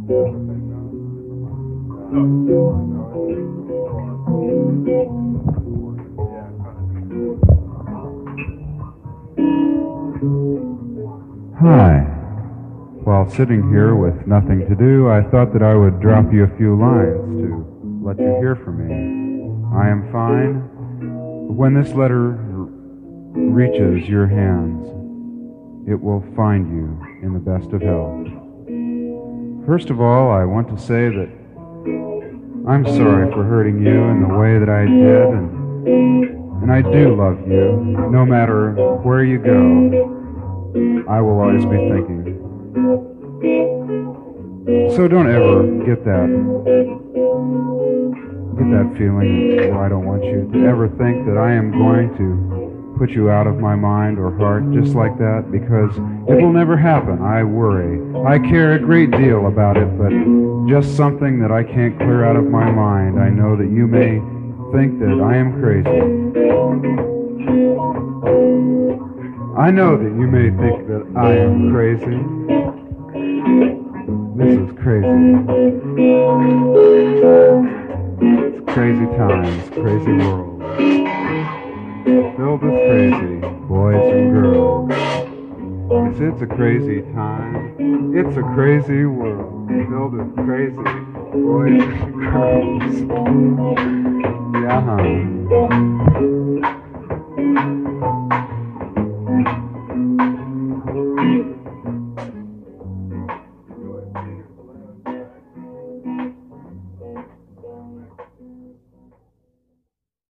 Hi. While sitting here with nothing to do, I thought that I would drop you a few lines to let you hear from me. I am fine. When this letter reaches your hands, it will find you in the best of health. First of all, I want to say that I'm sorry for hurting you in the way that I did, and I do love you. No matter where you go, I will always be thinking. So don't ever get that feeling where I don't want you to ever think that I am going to put you out of my mind or heart just like that, because it will never happen. I worry. I care a great deal about it, but just something that I can't clear out of my mind. I know that you may think that I am crazy. I know that you may think that I am crazy. This is crazy. It's crazy times, crazy world. Filled with crazy boys and girls. Yes, it's a crazy time. It's a crazy world. Filled with crazy boys and girls. Yeah, huh?